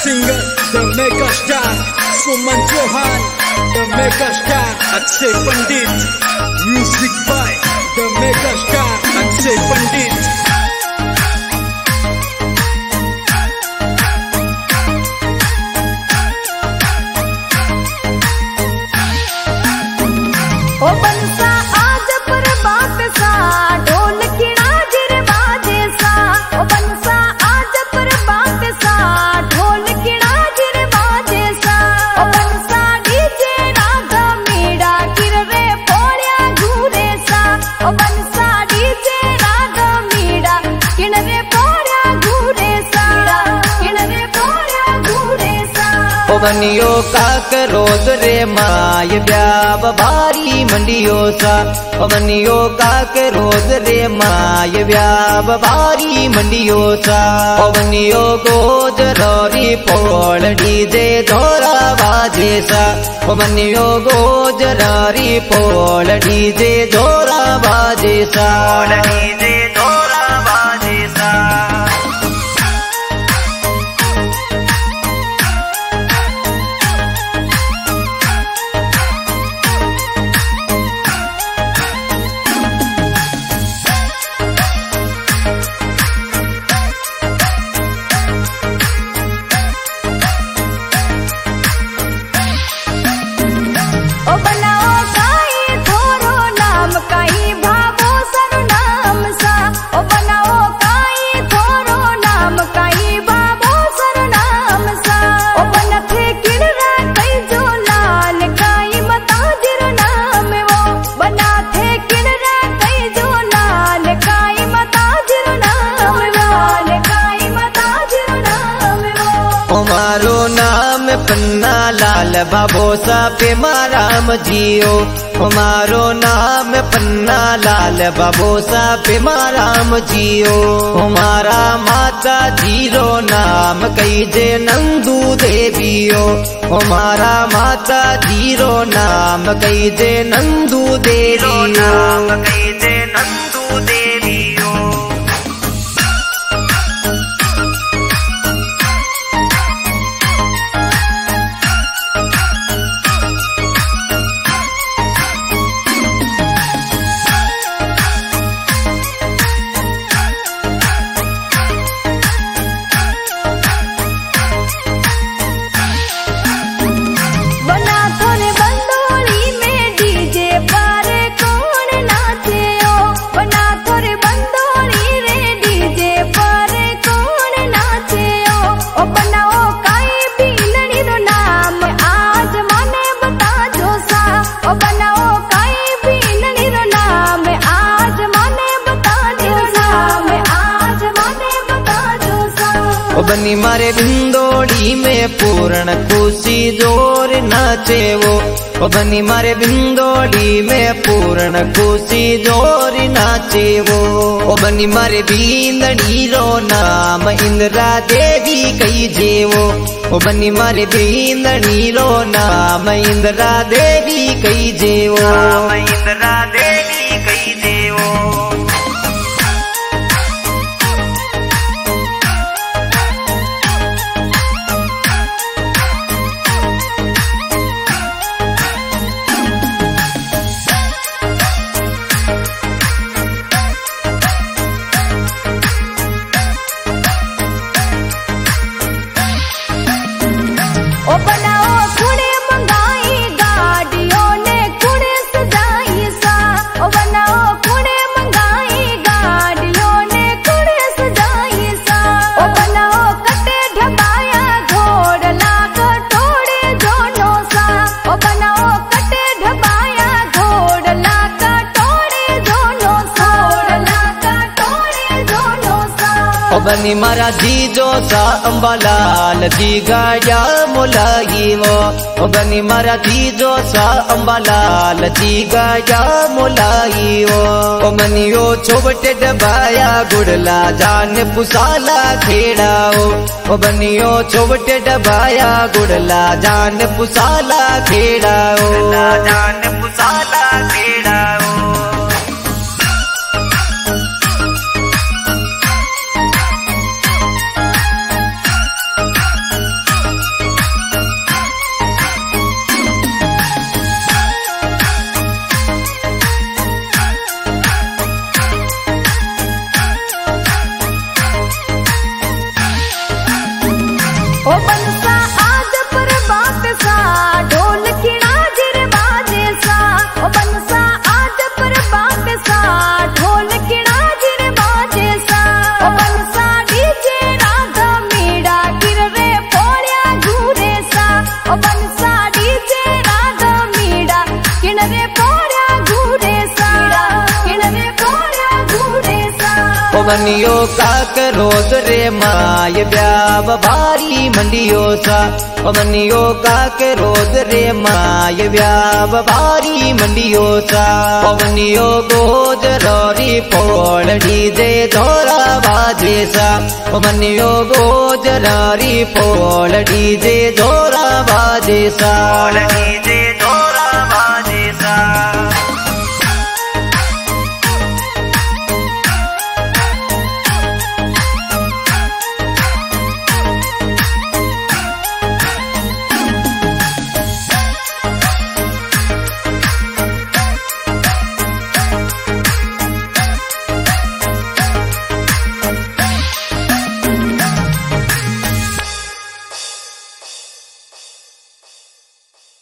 Singer, the mega star, Suman Johan, the mega star, Akshay Pandit. Music by the mega star, Akshay Pandit. ओ बनसा आज पर बात सा ढोल की नाजिर बाजे सा। ओ बनसा आज पर बात सा ढोल की नाजिर बाजे सा। ओ बनसा डीजे रागा मीड़ा गिर रे पोड़िया घूरे सा। ओ बनसा डीजे रागा मीड़ा किन रे पोड़िया घूरे सा। किन रे पोड़िया घूरे सा। ओ बनियो काक रोज रे माय ब्याब भारी मंडियो सा। ओ बनियो काक रोज रे माय ब्याब भारी मंडियो सा। ओ बनियो गोज रोरी पोल डीजे धोरा बाजे सा। ओ बनियो गोज रोरी पोल डीजे धोरा बाजे सा। डीजे धोरा बाजे सा। ओ बनाओ काई थोरो नाम काई भावो सर नाम सा। ओ बनाओ काई थोरो नाम काई भावो सर नाम सा। ओ बनथे किणरा कई जो लाल काई मताजिर नाम वो। बनाथे किणरा कई जो लाल काई मताजिर नाम लाल काई मताजिर नाम वो। ओ मारो नाम पन्ना लाल बाबो सा पे माराम जियो। ओ मारो नाम पन्ना लाल बाबो सा पे माराम जियो। ओ मारा माता जीरो नाम कई जे नंदू देवियो। ओ मारा माता जीरो नाम कई जे नंदू देवियो। नाम कई जे नंदू देवियो। बना थोड़े बंदोली में डीजे पारे कौन नाचे ओ। बना थोड़े बंदोली रे डीजे पारे कौन नाचे ओ। ओ बनाओ काई बीनड़ी रो नाम आज मने बता जो सा। ओ बनाओ काई बीनड़ी रो नाम आज मने बता जो सा। आज मने बता जो सा। ओ बनी मारे बिंदोड़ी में पूर्ण खुशी जोर नाचे वो। ओ बनी मारे बिंदोड़ी में पूर्ण खुशी जोर नाचे वो। ओ बनी मारे बिंदड़ी रो नाम इंदिरा देवी कई जेवो। ओ बनी मारे बिंदड़ी रो नाम इंदिरा देवी कई जेवो। इंदिरा देवी कई जेवो। ओ बनाओ कुड़े मंगाई गाड़ियों ने कुड़े सजाई सा। ओ बनाओ कुड़े मंगाई गाड़ियों ने कुड़े सजाई सा। ओ बनाओ कटे ढबाया घोड़ लाग टोड़े जोनो सा। ओ बनाओ कटे ढबाया घोड़ लाग टोड़े जोनो सा। लाग टोड़े जोनो सा। ओ बनी मारा जीजो सा अंबालाल जी गाया मोलाई वो। ओ बनी मारा जीजो सा अंबालाल जी गाया मोलाई वो। ओ मनियो छोबटे डबाया गुड़ला जान पुसाला खेड़ाओ। ओ बनियो छोबटे डबाया गुड़ला जान पुसाला खेड़ाओ। जान पुसाला खेड़ाओ। ओ बनसा डीजे राधा मीड़ा किर रे पोड़िया घूरे सा ओ बनसा डीजे राधा मीड़ा किन रे पोड़िया घूरे सा किन रे पोड़िया घूरे सा ओ बनियो काक रोज रे माय ब्याव भारी मंडियो सा ओ बनियो काक रोज रे माय ब्याव भारी मंडियो सा ओ बनियो गोज रोरी पोल डीजे धोरा बाजे सा ओ बनियो गोज रोरी पोल डीजे धोरा बाजे सा डीजे धोरा